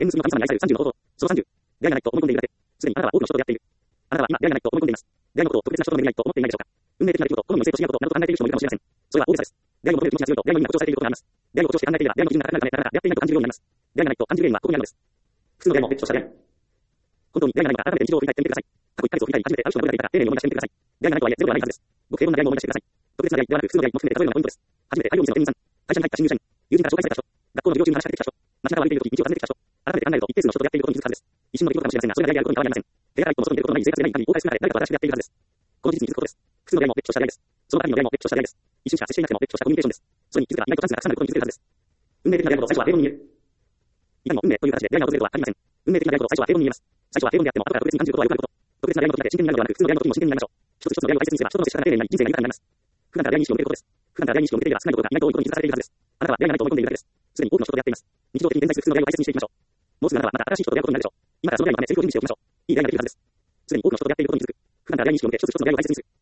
縁結びの神様に愛される30の方法。その30。出会いがないと思い込んでいるだけ。すでにあなたは多くの人と出会っている。あなたは今出会いがないと思い込んでいます。出会いのことを特別な人との巡り合いと思っていないでしょうか。運命的な出来事、好みの性と深いことなどと考えている人もいるかもしれません。それは大げさです。出会いを求める気持ちが強いと、出会いの意味が誇張されていることがあります。出会いを誇張して考えていれば、出会いの基準が高くなるため、なかなか出会っていないと感じるようになります。出会いがないと感じる原因はここにあるのです。普通の出会いも別とした出会い。本当に出会いがないのか、改めて日常を振り返ってみてください。過去1ヶ月を振り返り、初めて会う人がどれだけいたか、丁寧に思い出してみてください。出会いがないとはいえ、ゼロではないはずです。ごく平凡な出会いも思い出してください。特別な出会いではなく、普通の出会いも含めて数えるのがポイントです。初めて大量店の店員さん、会社に入った新入社員、友人から紹介された人、学校の授業中に話しかけてきた人、街中を歩いているとき道を尋ねてきた人、改めて考えると一定数の人と出会っていることに気づくはずです。一瞬の出来事かもしれませんが、それが出会いであることに変わりありません。手がかりとも外に出ることのない生活でない限り、後悔するなら誰かと新しく出会っているはずです。この事実に気づくことです。普通の出会いも別とした出会いです。その他にも出会いも別とした出会いです。一瞬しか接していなくても別としたコミュニケーションです。それに気づくら意外とチャンスがたくさんあることに気づけるはずです。運命的な出会いのこと、最初は平凡に見える。いかにも運命という形で出会いが訪れるとは限りません。運命的な出会いのこと、最初は平凡に見えます。最初は平凡であっても、後から特別に感じることはよくあること。特別な出会いの時だけ真剣になるのではなく、普通の出会いの時も真剣になりましょう。一つ一つの出会いを大切にすれば、人との接し方が丁寧になり、人生が豊かになります。普段から出会いに意識を向けることです。普段から出会いに意識を向けていれば、少ないことが意外と多いことに気づかされているはずです。あなたは出会いがないと思い込んでいるだけです。すでに多くの人と出会っています。日常的に現在する普通の出会いを大切にしていきましょう。もうすぐあなたはまた新しい人と出会うことになるでしょう。今からその出会いのためセリフを準備しておきましょう。いい出会いができるはずです。すでに多くの人と出会っていることに気づく。普段から出会いに意識を向け、一つ一つの出会いを大切にする。